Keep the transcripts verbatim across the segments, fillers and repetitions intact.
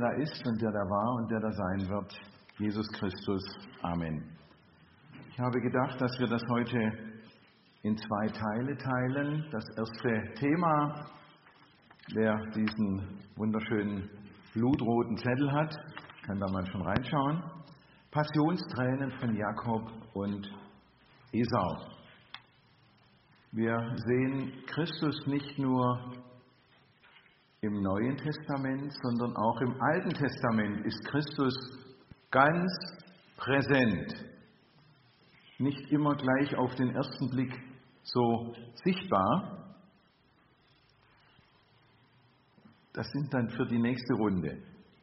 da ist und der da war und der da sein wird, Jesus Christus. Amen. Ich habe gedacht, dass wir das heute in zwei Teile teilen. Das erste Thema, wer diesen wunderschönen blutroten Zettel hat, kann da mal schon reinschauen. Passionstränen von Jakob und Esau. Wir sehen Christus nicht nur im Neuen Testament, sondern auch im Alten Testament ist Christus ganz präsent. Nicht immer gleich auf den ersten Blick so sichtbar. Das sind dann für die nächste Runde.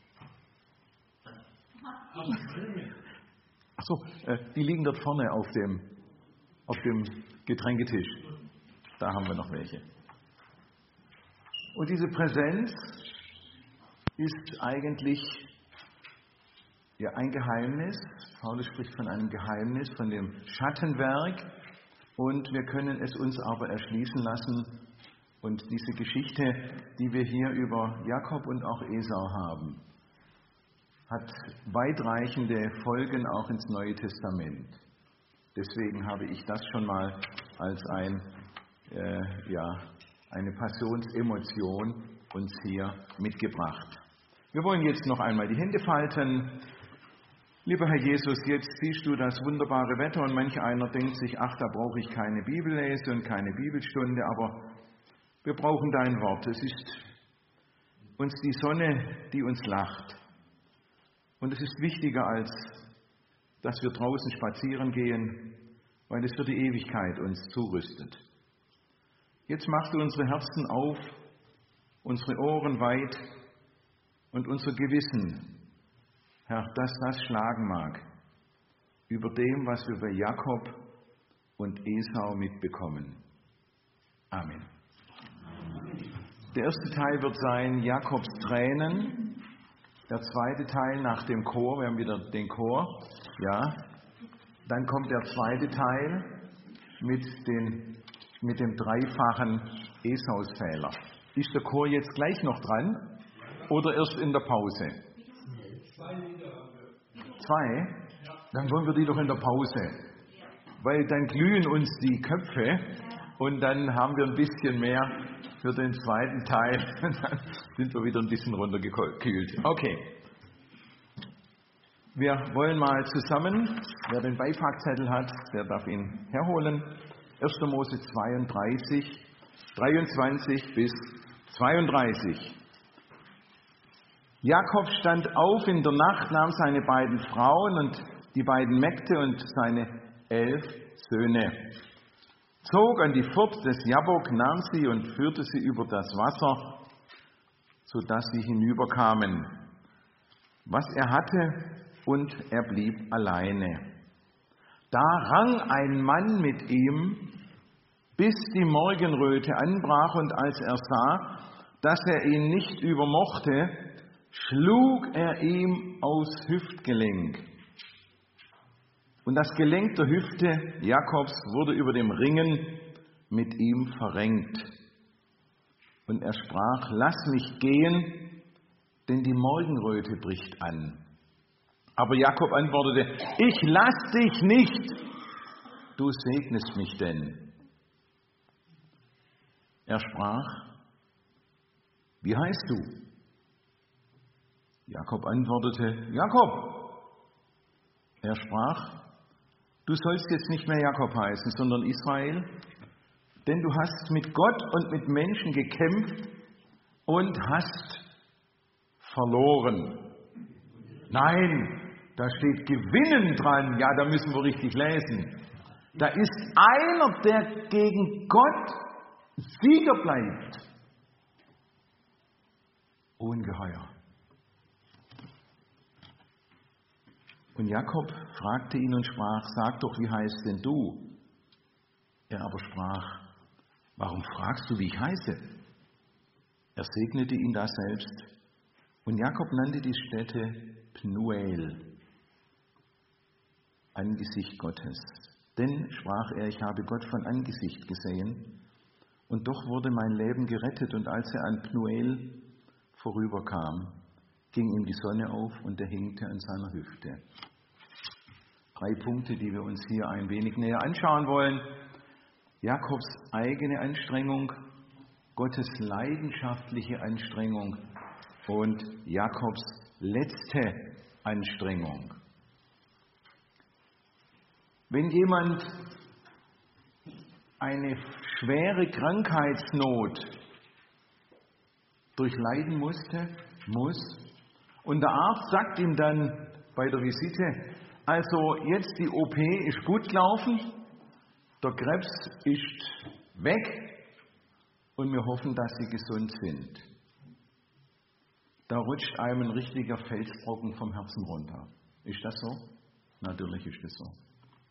Achso, äh, die liegen dort vorne auf dem, auf dem Getränketisch. Da haben wir noch welche. Und diese Präsenz ist eigentlich ja ein Geheimnis. Paulus spricht von einem Geheimnis, von dem Schattenwerk. Und wir können es uns aber erschließen lassen. Und diese Geschichte, die wir hier über Jakob und auch Esau haben, hat weitreichende Folgen auch ins Neue Testament. Deswegen habe ich das schon mal als ein, äh, ja, eine Passionsemotion uns hier mitgebracht. Wir wollen jetzt noch einmal die Hände falten. Lieber Herr Jesus, jetzt siehst du das wunderbare Wetter und manch einer denkt sich, ach, da brauche ich keine Bibellese und keine Bibelstunde, aber wir brauchen dein Wort. Es ist uns die Sonne, die uns lacht. Und es ist wichtiger, als dass wir draußen spazieren gehen, weil es für die Ewigkeit uns zurüstet. Jetzt machst du unsere Herzen auf, unsere Ohren weit und unser Gewissen, Herr, dass das schlagen mag über dem, was wir bei Jakob und Esau mitbekommen. Amen. Der erste Teil wird sein Jakobs Tränen. Der zweite Teil nach dem Chor, wir haben wieder den Chor, ja. Dann kommt der zweite Teil mit, den, mit dem dreifachen Esausfehler. Ist der Chor jetzt gleich noch dran oder erst in der Pause? Zwei? Dann wollen wir die doch in der Pause. Weil dann glühen uns die Köpfe und dann haben wir ein bisschen mehr für den zweiten Teil. Dann sind wir wieder ein bisschen runtergekühlt. Okay. Wir wollen mal zusammen, wer den Beipackzettel hat, der darf ihn herholen. erster Mose zweiunddreißig, dreiundzwanzig bis zweiunddreißig. Jakob stand auf in der Nacht, nahm seine beiden Frauen und die beiden Mägde und seine elf Söhne, zog an die Furt des Jabbok, nahm sie und führte sie über das Wasser, sodass sie hinüberkamen, was er hatte, und er blieb alleine. Da rang ein Mann mit ihm, bis die Morgenröte anbrach, und als er sah, dass er ihn nicht übermochte, schlug er ihm aufs Hüftgelenk. Und das Gelenk der Hüfte Jakobs wurde über dem Ringen mit ihm verrenkt. Und er sprach, lass mich gehen, denn die Morgenröte bricht an. Aber Jakob antwortete, ich lass dich nicht, du segnest mich denn. Er sprach, wie heißt du? Jakob antwortete, Jakob. Er sprach, du sollst jetzt nicht mehr Jakob heißen, sondern Israel, denn du hast mit Gott und mit Menschen gekämpft und hast verloren. Nein, da steht gewinnen dran. Ja, da müssen wir richtig lesen. Da ist einer, der gegen Gott Sieger bleibt. Ungeheuer. Und Jakob fragte ihn und sprach, sag doch, wie heißt denn du? Er aber sprach, warum fragst du, wie ich heiße? Er segnete ihn da selbst. Und Jakob nannte die Stätte Pnuel, Angesicht Gottes. Denn, sprach er, ich habe Gott von Angesicht gesehen, und doch wurde mein Leben gerettet. Und als er an Pnuel vorüberkam, ging ihm die Sonne auf und er hinkte an seiner Hüfte. Drei Punkte, die wir uns hier ein wenig näher anschauen wollen. Jakobs eigene Anstrengung, Gottes leidenschaftliche Anstrengung und Jakobs letzte Anstrengung. Wenn jemand eine schwere Krankheitsnot durchleiden musste, muss, und der Arzt sagt ihm dann bei der Visite, also jetzt die O P ist gut gelaufen, der Krebs ist weg und wir hoffen, dass Sie gesund sind. Da rutscht einem ein richtiger Felsbrocken vom Herzen runter. Ist das so? Natürlich ist das so.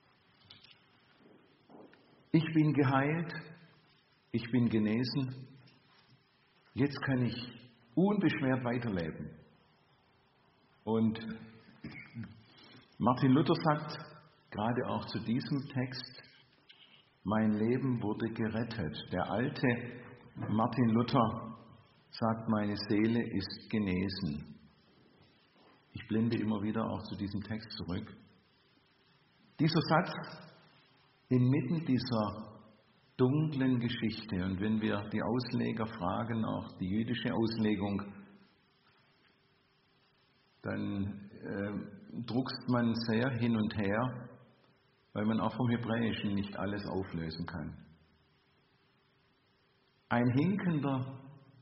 Ich bin geheilt, ich bin genesen, jetzt kann ich unbeschwert weiterleben. Und Martin Luther sagt gerade auch zu diesem Text, mein Leben wurde gerettet. Der alte Martin Luther sagt, meine Seele ist genesen. Ich blende immer wieder auch zu diesem Text zurück. Dieser Satz inmitten dieser dunklen Geschichte, und wenn wir die Ausleger fragen, auch die jüdische Auslegung, dann äh, druckst man sehr hin und her, weil man auch vom Hebräischen nicht alles auflösen kann. Ein Hinkender,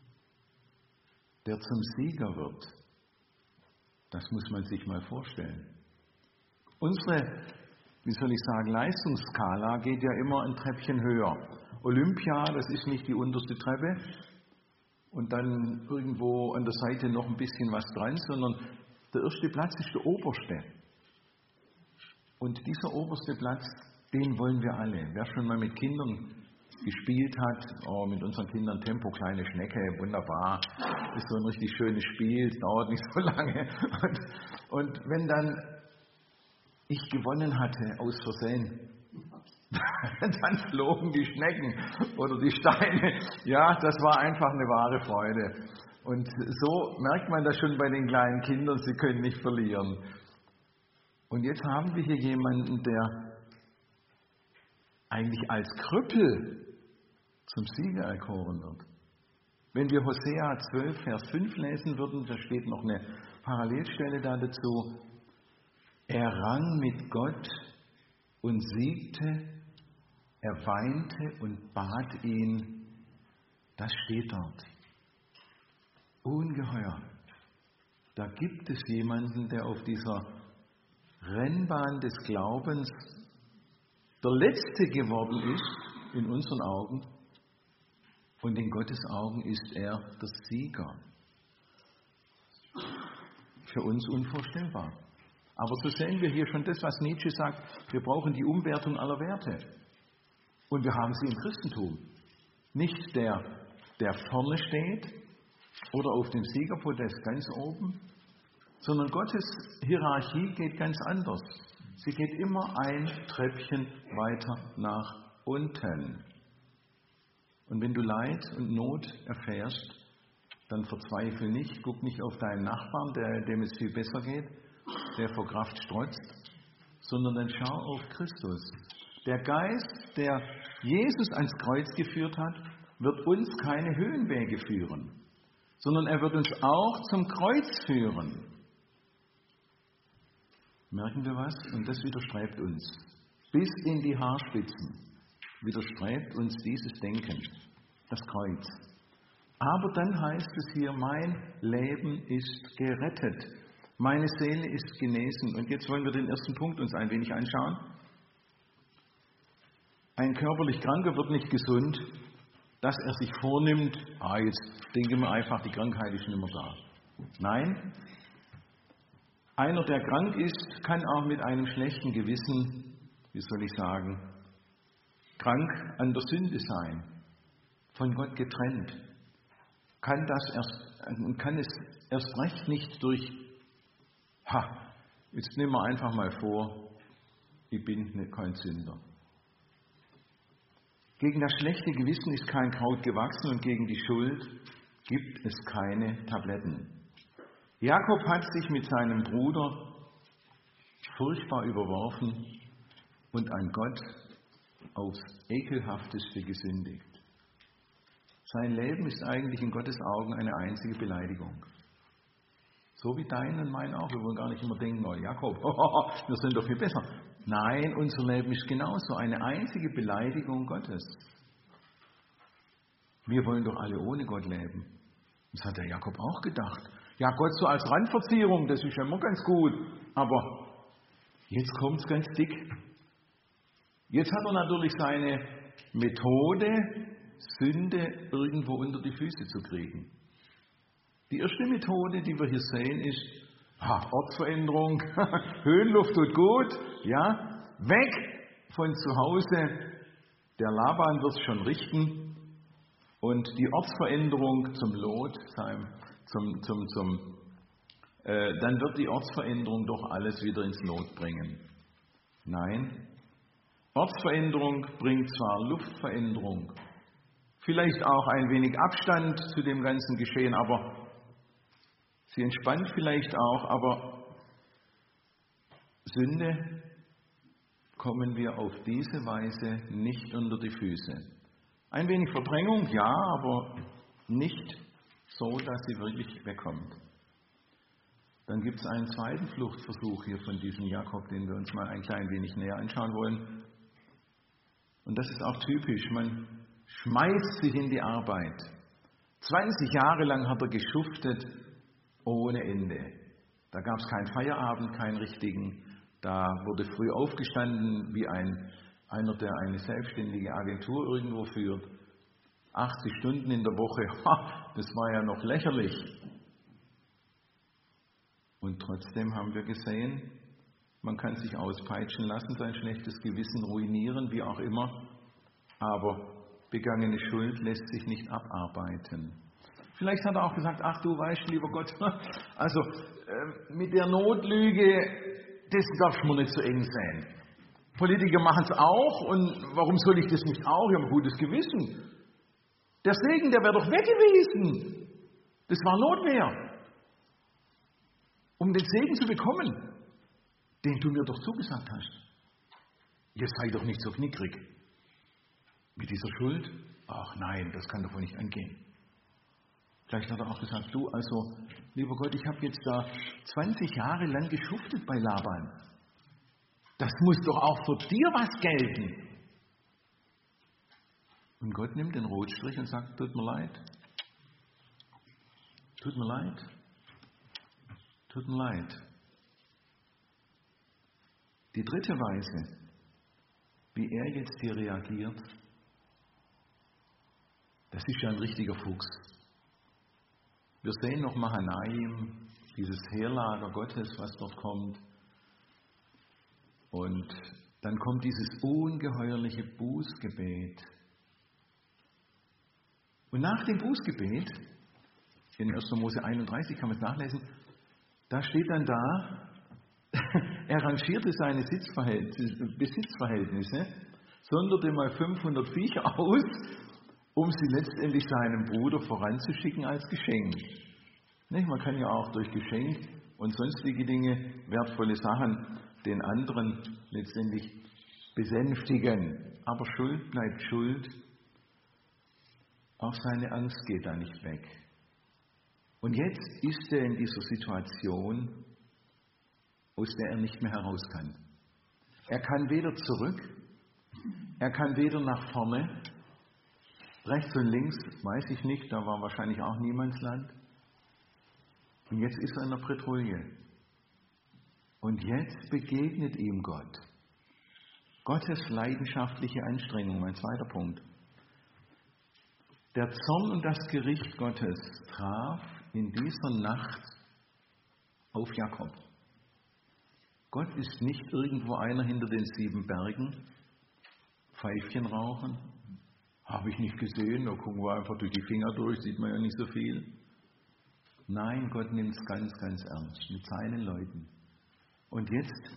der zum Sieger wird, das muss man sich mal vorstellen. Unsere, wie soll ich sagen, Leistungsskala geht ja immer ein Treppchen höher. Olympia, das ist nicht die unterste Treppe und dann irgendwo an der Seite noch ein bisschen was dran, sondern der erste Platz ist der oberste. Und dieser oberste Platz, den wollen wir alle. Wer schon mal mit Kindern gespielt hat, oh, mit unseren Kindern Tempo, kleine Schnecke, wunderbar, ist so ein richtig schönes Spiel, es dauert nicht so lange. Und, und wenn dann ich gewonnen hatte, aus Versehen, dann flogen die Schnecken oder die Steine. Ja, das war einfach eine wahre Freude. Und so merkt man das schon bei den kleinen Kindern, sie können nicht verlieren. Und jetzt haben wir hier jemanden, der eigentlich als Krüppel zum Sieger erkoren wird. Wenn wir Hosea zwölf, Vers fünf lesen würden, da steht noch eine Parallelstelle da dazu. Er rang mit Gott und siegte, er weinte und bat ihn. Das steht dort. Ungeheuer. Da gibt es jemanden, der auf dieser Rennbahn des Glaubens der Letzte geworden ist, in unseren Augen, und in Gottes Augen ist er der Sieger. Für uns unvorstellbar. Aber so sehen wir hier schon das, was Nietzsche sagt, wir brauchen die Umwertung aller Werte. Und wir haben sie im Christentum. Nicht der, der vorne steht oder auf dem Siegerpodest ganz oben, sondern Gottes Hierarchie geht ganz anders. Sie geht immer ein Treppchen weiter nach unten. Und wenn du Leid und Not erfährst, dann verzweifle nicht, guck nicht auf deinen Nachbarn, der, dem es viel besser geht, der vor Kraft strotzt, sondern dann schau auf Christus. Der Geist, der Jesus ans Kreuz geführt hat, wird uns keine Höhenwege führen, sondern er wird uns auch zum Kreuz führen. Merken wir was? Und das widerstrebt uns. Bis in die Haarspitzen widerstrebt uns dieses Denken, das Kreuz. Aber dann heißt es hier, mein Leben ist gerettet. Meine Seele ist genesen. Und jetzt wollen wir den ersten Punkt uns ein wenig anschauen. Ein körperlich Kranker wird nicht gesund, dass er sich vornimmt, ah, jetzt denke mir einfach, die Krankheit ist nicht mehr da. Nein, einer, der krank ist, kann auch mit einem schlechten Gewissen, wie soll ich sagen, krank an der Sünde sein, von Gott getrennt. Kann das erst und kann es erst recht nicht durch, ha, jetzt nehmen wir einfach mal vor, ich bin kein Sünder. Gegen das schlechte Gewissen ist kein Kraut gewachsen und gegen die Schuld gibt es keine Tabletten. Jakob hat sich mit seinem Bruder furchtbar überworfen und an Gott aufs Ekelhafteste gesündigt. Sein Leben ist eigentlich in Gottes Augen eine einzige Beleidigung. So wie dein und mein auch. Wir wollen gar nicht immer denken, oh Jakob, wir sind doch viel besser. Nein, unser Leben ist genauso eine einzige Beleidigung Gottes. Wir wollen doch alle ohne Gott leben. Das hat der Jakob auch gedacht. Ja, Gott so als Randverzierung, das ist ja immer ganz gut. Aber jetzt kommt es ganz dick. Jetzt hat er natürlich seine Methode, Sünde irgendwo unter die Füße zu kriegen. Die erste Methode, die wir hier sehen, ist ha, Ortsveränderung. Höhenluft tut gut. Ja, weg von zu Hause. Der Laban wird es schon richten. Und die Ortsveränderung zum Lot, zum, zum, zum, äh, dann wird die Ortsveränderung doch alles wieder ins Lot bringen. Nein, Ortsveränderung bringt zwar Luftveränderung, vielleicht auch ein wenig Abstand zu dem ganzen Geschehen, aber sie entspannt vielleicht auch, aber Sünde kommen wir auf diese Weise nicht unter die Füße. Ein wenig Verdrängung, ja, aber nicht so, dass sie wirklich wegkommt. Dann gibt es einen zweiten Fluchtversuch hier von diesem Jakob, den wir uns mal ein klein wenig näher anschauen wollen. Und das ist auch typisch. Man schmeißt sich in die Arbeit. zwanzig Jahre lang hat er geschuftet ohne Ende. Da gab es keinen Feierabend, keinen richtigen. Da wurde früh aufgestanden wie ein einer, der eine selbstständige Agentur irgendwo führt, achtzig Stunden in der Woche, ha, das war ja noch lächerlich. Und trotzdem haben wir gesehen, man kann sich auspeitschen lassen, sein schlechtes Gewissen ruinieren, wie auch immer, aber begangene Schuld lässt sich nicht abarbeiten. Vielleicht hat er auch gesagt, ach du weißt, lieber Gott, also äh, mit der Notlüge, das darf mir nicht so eng sein. Politiker machen es auch und warum soll ich das nicht auch? Ich habe ein gutes Gewissen. Der Segen, der wäre doch weg gewesen. Das war Notwehr. Um den Segen zu bekommen, den du mir doch zugesagt hast. Jetzt sei doch nicht so knickrig. Mit dieser Schuld? Ach nein, das kann doch wohl nicht angehen. Vielleicht hat er auch gesagt, du, also, lieber Gott, ich habe jetzt da zwanzig Jahre lang geschuftet bei Laban. Das muss doch auch für dir was gelten. Und Gott nimmt den Rotstrich und sagt, tut mir leid. Tut mir leid. Tut mir leid. Die dritte Weise, wie er jetzt hier reagiert, das ist ja ein richtiger Fuchs. Wir sehen noch Mahanaim, dieses Heerlager Gottes, was dort kommt. Und dann kommt dieses ungeheuerliche Bußgebet. Und nach dem Bußgebet, in erster Mose einunddreißig kann man es nachlesen, da steht dann da, er rangierte seine Besitzverhältnisse, sonderte mal fünfhundert Viecher aus, um sie letztendlich seinem Bruder voranzuschicken als Geschenk. Nicht? Man kann ja auch durch Geschenk und sonstige Dinge, wertvolle Sachen, den anderen letztendlich besänftigen. Aber Schuld bleibt Schuld. Auch seine Angst geht da nicht weg. Und jetzt ist er in dieser Situation, aus der er nicht mehr heraus kann. Er kann weder zurück, er kann weder nach vorne, rechts und links, weiß ich nicht, da war wahrscheinlich auch Niemandsland. Und jetzt ist er in der Bredouille. Und jetzt begegnet ihm Gott. Gottes leidenschaftliche Anstrengung, ein zweiter Punkt. Der Zorn und das Gericht Gottes traf in dieser Nacht auf Jakob. Gott ist nicht irgendwo einer hinter den sieben Bergen, Pfeifchen rauchen. Habe ich nicht gesehen, da gucken wir einfach durch die Finger durch, sieht man ja nicht so viel. Nein, Gott nimmt es ganz, ganz ernst mit seinen Leuten. Und jetzt,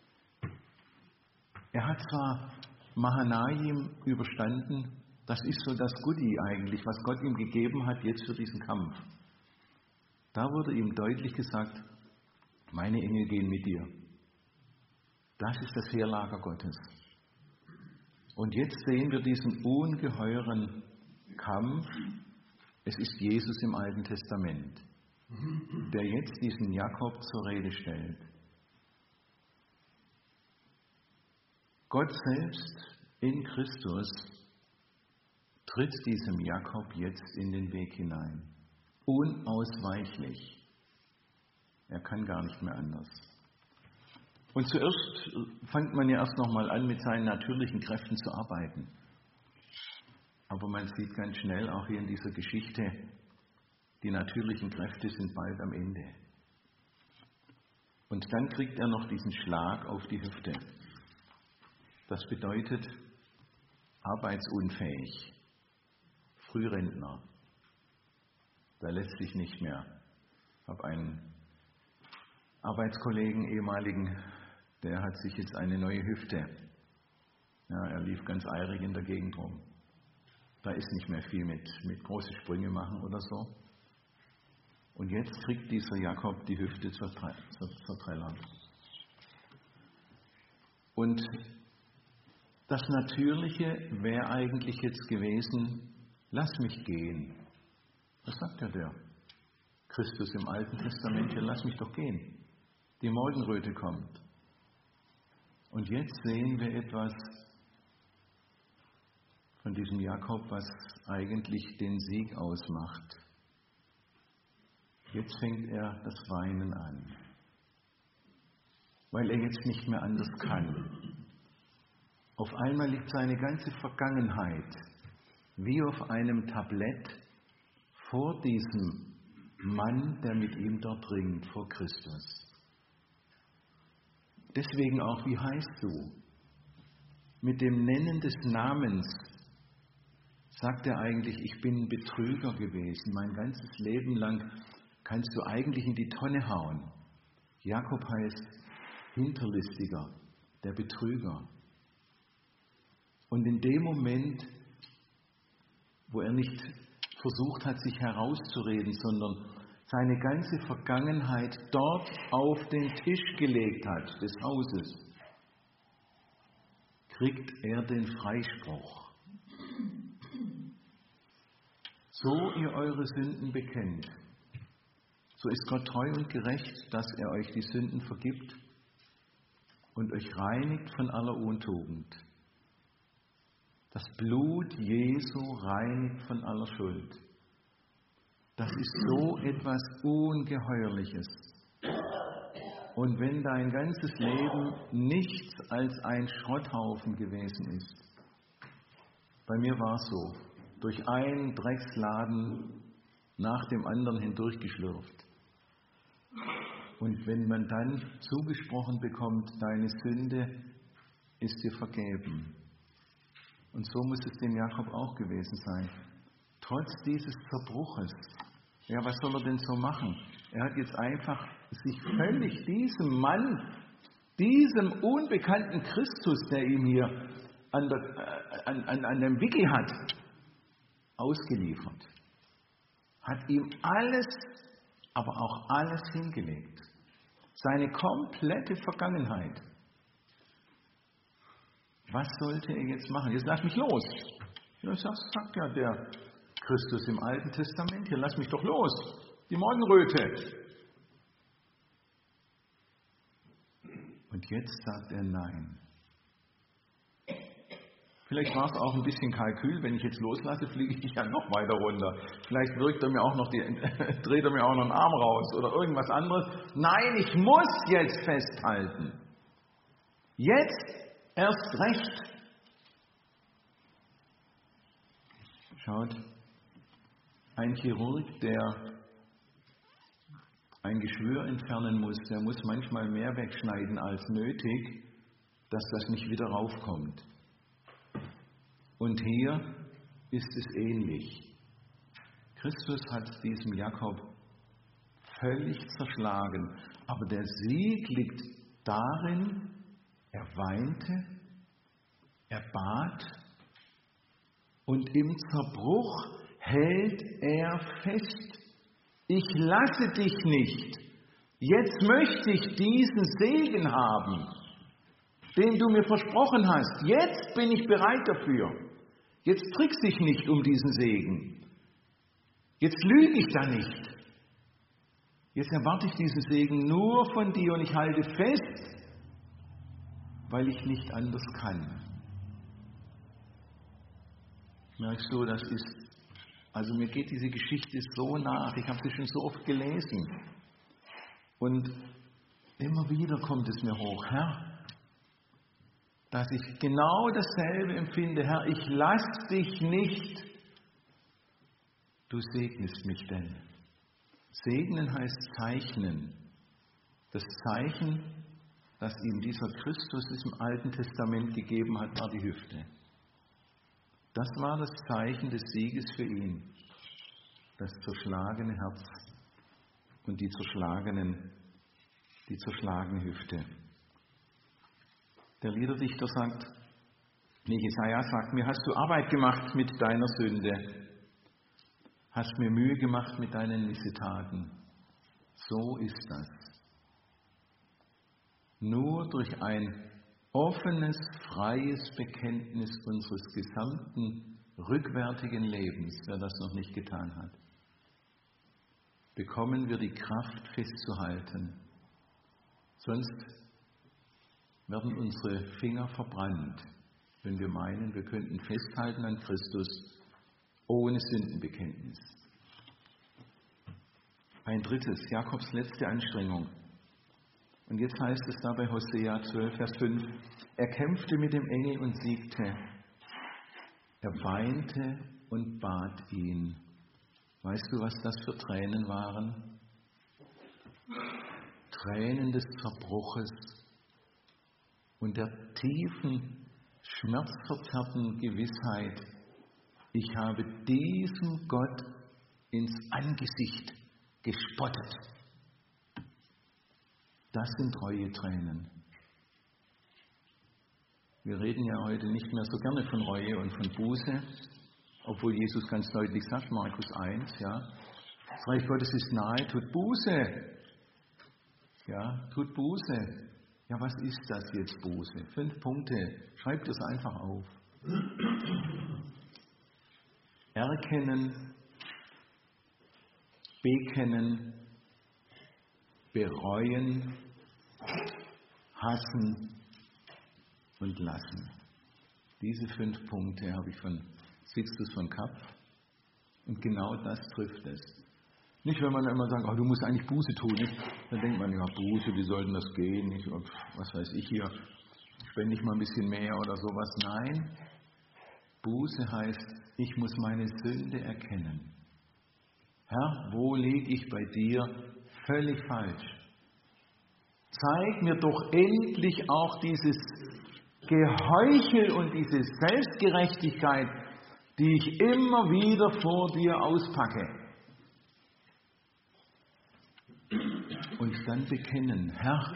er hat zwar Mahanaim überstanden, das ist so das Goodie eigentlich, was Gott ihm gegeben hat jetzt für diesen Kampf. Da wurde ihm deutlich gesagt, meine Engel gehen mit dir. Das ist das Heerlager Gottes. Und jetzt sehen wir diesen ungeheuren Kampf. Es ist Jesus im Alten Testament, der jetzt diesen Jakob zur Rede stellt. Gott selbst in Christus tritt diesem Jakob jetzt in den Weg hinein. Unausweichlich. Er kann gar nicht mehr anders. Und zuerst fängt man ja erst nochmal an, mit seinen natürlichen Kräften zu arbeiten. Aber man sieht ganz schnell, auch hier in dieser Geschichte, die natürlichen Kräfte sind bald am Ende. Und dann kriegt er noch diesen Schlag auf die Hüfte. Das bedeutet arbeitsunfähig, Frührentner. Da lässt sich nicht mehr. Ich habe einen Arbeitskollegen, ehemaligen, der hat sich jetzt eine neue Hüfte. Ja, er lief ganz eilig in der Gegend rum. Da ist nicht mehr viel mit, mit große Sprünge machen oder so. Und jetzt kriegt dieser Jakob die Hüfte zur, zur, zur Treller. Und das Natürliche wäre eigentlich jetzt gewesen, lass mich gehen. Was sagt ja der Christus im Alten Testament? Ja, lass mich doch gehen. Die Morgenröte kommt. Und jetzt sehen wir etwas von diesem Jakob, was eigentlich den Sieg ausmacht. Jetzt fängt er das Weinen an, weil er jetzt nicht mehr anders kann. Auf einmal liegt seine ganze Vergangenheit wie auf einem Tablett vor diesem Mann, der mit ihm dort ringt, vor Christus. Deswegen auch, wie heißt du? Mit dem Nennen des Namens sagt er eigentlich, ich bin ein Betrüger gewesen. Mein ganzes Leben lang kannst du eigentlich in die Tonne hauen. Jakob heißt Hinterlistiger, der Betrüger. Und in dem Moment, wo er nicht versucht hat, sich herauszureden, sondern seine ganze Vergangenheit dort auf den Tisch gelegt hat, des Hauses, kriegt er den Freispruch. So ihr eure Sünden bekennt, so ist Gott treu und gerecht, dass er euch die Sünden vergibt und euch reinigt von aller Untugend. Das Blut Jesu reinigt von aller Schuld. Das ist so etwas Ungeheuerliches. Und wenn dein ganzes Leben nichts als ein Schrotthaufen gewesen ist, bei mir war es so, durch einen Drecksladen nach dem anderen hindurchgeschlürft. Und wenn man dann zugesprochen bekommt, deine Sünde ist dir vergeben. Und so muss es dem Jakob auch gewesen sein. Trotz dieses Zerbruches, ja, was soll er denn so machen? Er hat jetzt einfach sich völlig diesem Mann, diesem unbekannten Christus, der ihm hier an, der, an, an, an dem Wickel hat, ausgeliefert. Hat ihm alles, aber auch alles hingelegt. Seine komplette Vergangenheit. Was sollte er jetzt machen? Jetzt lass mich los. Das sagt ja der Christus im Alten Testament. Hier, lass mich doch los. Die Morgenröte. Und jetzt sagt er nein. Vielleicht war es auch ein bisschen Kalkül. Wenn ich jetzt loslasse, fliege ich ja noch weiter runter. Vielleicht wirkt er mir auch noch die, dreht er mir auch noch einen Arm raus oder irgendwas anderes. Nein, ich muss jetzt festhalten. Jetzt erst recht. Schaut, ein Chirurg, der ein Geschwür entfernen muss, der muss manchmal mehr wegschneiden als nötig, dass das nicht wieder raufkommt. Und hier ist es ähnlich. Christus hat diesem Jakob völlig zerschlagen, aber der Sieg liegt darin, er weinte, er bat und im Zerbruch hält er fest. Ich lasse dich nicht. Jetzt möchte ich diesen Segen haben, den du mir versprochen hast. Jetzt bin ich bereit dafür. Jetzt trickse ich nicht um diesen Segen. Jetzt lüge ich da nicht. Jetzt erwarte ich diesen Segen nur von dir und ich halte fest, weil ich nicht anders kann. Merkst du, das ist, also mir geht diese Geschichte so nach. Ich habe sie schon so oft gelesen. Und immer wieder kommt es mir hoch, Herr, dass ich genau dasselbe empfinde. Herr, ich lass dich nicht. Du segnest mich denn. Segnen heißt zeichnen. Das Zeichen, das ihm dieser Christus im Alten Testament gegeben hat, war die Hüfte. Das war das Zeichen des Sieges für ihn. Das zerschlagene Herz und die zerschlagenen, die zerschlagene Hüfte. Der Liederdichter sagt, nee, Jesaja sagt, mir hast du Arbeit gemacht mit deiner Sünde. Hast mir Mühe gemacht mit deinen Missetaten. So ist das. Nur durch ein offenes, freies Bekenntnis unseres gesamten rückwärtigen Lebens, wer das noch nicht getan hat, bekommen wir die Kraft festzuhalten. Sonst werden unsere Finger verbrannt, wenn wir meinen, wir könnten festhalten an Christus ohne Sündenbekenntnis. Ein drittes, Jakobs letzte Anstrengung. Und jetzt heißt es da bei Hosea zwölf, Vers fünf, er kämpfte mit dem Engel und siegte. Er weinte und bat ihn. Weißt du, was das für Tränen waren? Tränen des Zerbruches und der tiefen, schmerzverzerrten Gewissheit, ich habe diesem Gott ins Angesicht gespottet. Das sind treue Tränen. Wir reden ja heute nicht mehr so gerne von Reue und von Buße, obwohl Jesus ganz deutlich sagt, Markus eins, ja, das Reich Gottes ist nahe, tut Buße. Ja, tut Buße. Ja, was ist das jetzt, Buße? Fünf Punkte. Schreibt es einfach auf. Erkennen, bekennen, bereuen, hassen und lassen. Diese fünf Punkte habe ich von Sixtus von Kapp und genau das trifft es. Nicht, wenn man immer sagt, oh, du musst eigentlich Buße tun. Nicht? Dann denkt man, ja, Buße, wie soll denn das gehen? Nicht? Und was weiß ich hier, spende ich mal ein bisschen mehr oder sowas. Nein, Buße heißt, ich muss meine Sünde erkennen. Herr, wo liege ich bei dir völlig falsch? Zeig mir doch endlich auch dieses Geheuchel und diese Selbstgerechtigkeit, die ich immer wieder vor dir auspacke. Und dann bekennen, Herr,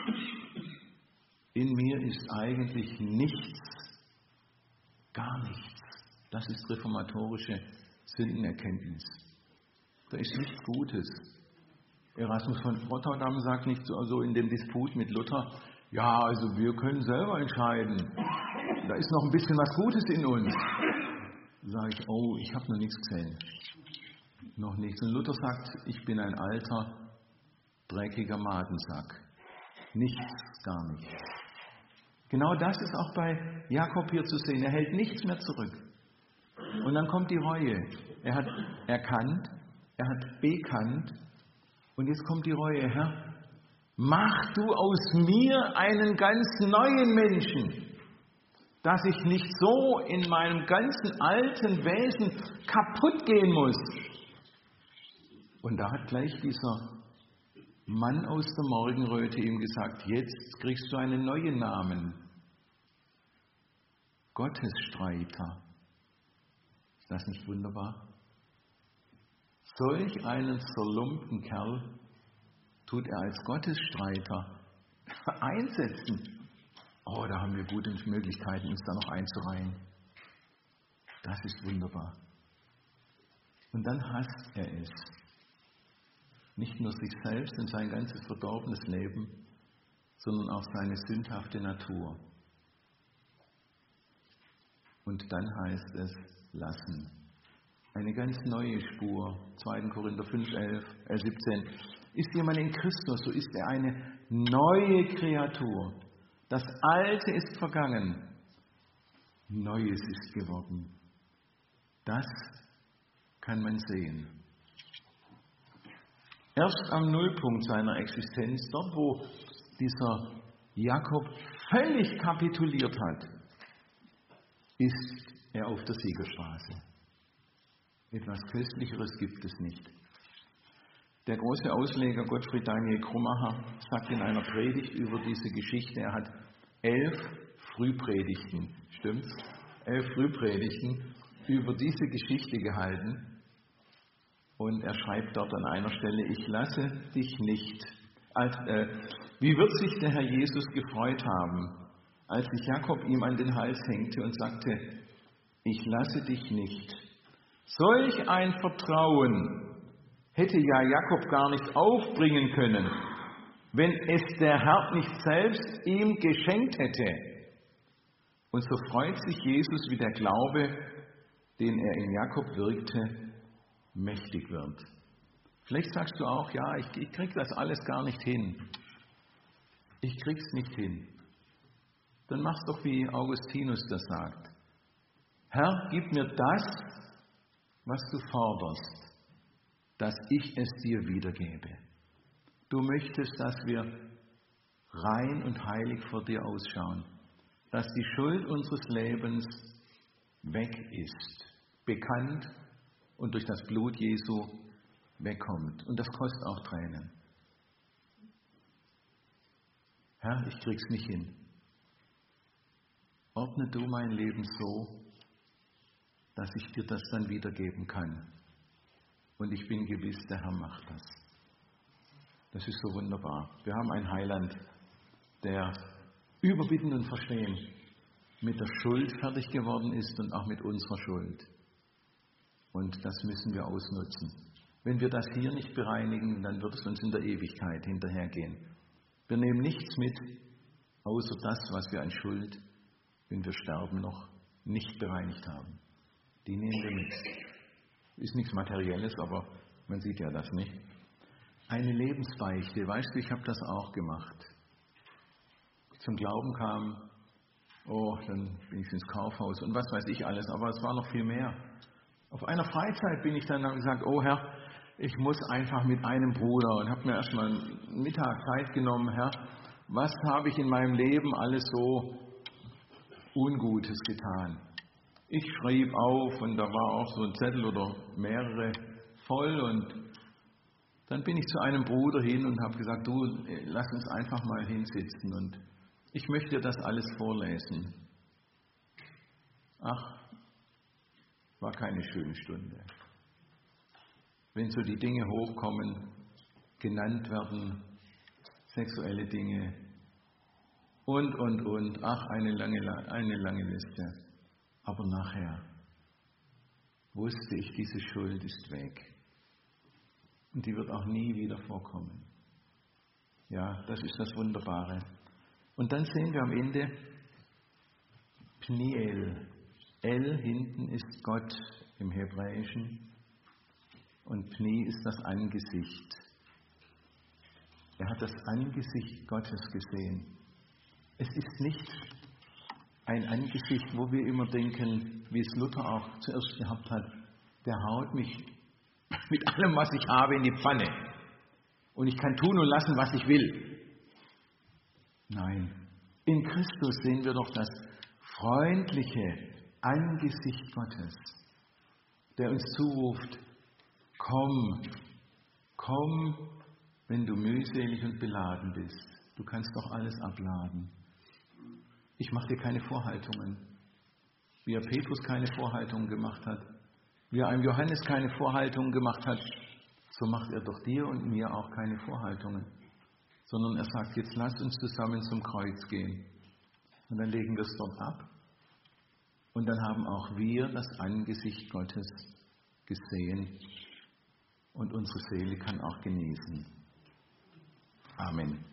in mir ist eigentlich nichts, gar nichts. Das ist reformatorische Sündenerkenntnis. Da ist nichts Gutes. Erasmus von Rotterdam sagt nicht so also in dem Disput mit Luther, ja, also wir können selber entscheiden. Da ist noch ein bisschen was Gutes in uns. Da sage ich, oh, ich habe noch nichts gesehen. Noch nichts. Und Luther sagt, ich bin ein alter, dreckiger Madensack. Nichts, gar nichts. Genau das ist auch bei Jakob hier zu sehen. Er hält nichts mehr zurück. Und dann kommt die Reue. Er hat erkannt, er hat bekannt und jetzt kommt die Reue. Herr, mach du aus mir einen ganz neuen Menschen, dass ich nicht so in meinem ganzen alten Wesen kaputt gehen muss. Und da hat gleich dieser Mann aus der Morgenröte ihm gesagt, jetzt kriegst du einen neuen Namen. Gottesstreiter. Ist das nicht wunderbar? Solch einen zerlumpten Kerl tut er als Gottesstreiter einsetzen. Oh, da haben wir gute Möglichkeiten, uns da noch einzureihen. Das ist wunderbar. Und dann hasst er es. Nicht nur sich selbst und sein ganzes verdorbenes Leben, sondern auch seine sündhafte Natur. Und dann heißt es lassen. Eine ganz neue Spur. zweiter Korinther fünf, elf, äh siebzehn. Ist jemand in Christus, so ist er eine neue Kreatur. Das Alte ist vergangen. Neues ist geworden. Das kann man sehen. Erst am Nullpunkt seiner Existenz, dort wo dieser Jakob völlig kapituliert hat, ist er auf der Siegerstraße. Etwas Köstlicheres gibt es nicht. Der große Ausleger Gottfried Daniel Krummacher sagt in einer Predigt über diese Geschichte, er hat elf Frühpredigten, stimmt's? Elf Frühpredigten über diese Geschichte gehalten. Und er schreibt dort an einer Stelle, ich lasse dich nicht. Als, äh, wie wird sich der Herr Jesus gefreut haben, als sich Jakob ihm an den Hals hängte und sagte, ich lasse dich nicht. Solch ein Vertrauen hätte ja Jakob gar nicht aufbringen können, wenn es der Herr nicht selbst ihm geschenkt hätte. Und so freut sich Jesus, wie der Glaube, den er in Jakob wirkte, mächtig wird. Vielleicht sagst du auch, ja, ich, ich kriege das alles gar nicht hin. Ich krieg's nicht hin. Dann mach's doch, wie Augustinus das sagt. Herr, gib mir das, was du forderst, dass ich es dir wiedergebe. Du möchtest, dass wir rein und heilig vor dir ausschauen, dass die Schuld unseres Lebens weg ist, bekannt und durch das Blut Jesu wegkommt. Und das kostet auch Tränen. Herr, ich krieg's nicht hin. Ordne du mein Leben so, dass ich dir das dann wiedergeben kann. Und ich bin gewiss, der Herr macht das. Das ist so wunderbar. Wir haben einen Heiland, der über Bitten und Verstehen mit der Schuld fertig geworden ist und auch mit unserer Schuld. Und das müssen wir ausnutzen. Wenn wir das hier nicht bereinigen, dann wird es uns in der Ewigkeit hinterhergehen. Wir nehmen nichts mit, außer das, was wir an Schuld, wenn wir sterben, noch nicht bereinigt haben. Die nehmen wir mit. Ist nichts Materielles, aber man sieht ja das nicht. Eine Lebensbeichte, weißt du, ich habe das auch gemacht. Als ich zum Glauben kam, oh, dann bin ich ins Kaufhaus und was weiß ich alles, aber es war noch viel mehr. Auf einer Freizeit bin ich dann und gesagt, oh Herr, ich muss einfach mit einem Bruder und habe mir erstmal einen Mittag Zeit genommen, Herr, was habe ich in meinem Leben alles so Ungutes getan? Ich schrieb auf und da war auch so ein Zettel oder mehrere voll und dann bin ich zu einem Bruder hin und habe gesagt, du, lass uns einfach mal hinsitzen und ich möchte dir das alles vorlesen. Ach, war keine schöne Stunde. Wenn so die Dinge hochkommen, genannt werden, sexuelle Dinge und, und, und, ach, eine lange, eine lange Liste. Aber nachher wusste ich, diese Schuld ist weg. Und die wird auch nie wieder vorkommen. Ja, das ist das Wunderbare. Und dann sehen wir am Ende Pniel. El hinten ist Gott im Hebräischen und Pni ist das Angesicht. Er hat das Angesicht Gottes gesehen. Es ist nicht ein Angesicht, wo wir immer denken, wie es Luther auch zuerst gehabt hat, der haut mich mit allem, was ich habe, in die Pfanne. Und ich kann tun und lassen, was ich will. Nein, in Christus sehen wir doch das freundliche Angesicht Gottes, der uns zuruft, komm, komm, wenn du mühselig und beladen bist. Du kannst doch alles abladen. Ich mache dir keine Vorhaltungen. Wie er Petrus keine Vorhaltungen gemacht hat, wie er einem Johannes keine Vorhaltungen gemacht hat, so macht er doch dir und mir auch keine Vorhaltungen. Sondern er sagt, jetzt lasst uns zusammen zum Kreuz gehen. Und dann legen wir es dort ab. Und dann haben auch wir das Angesicht Gottes gesehen. und unsere Seele kann auch genießen. Amen.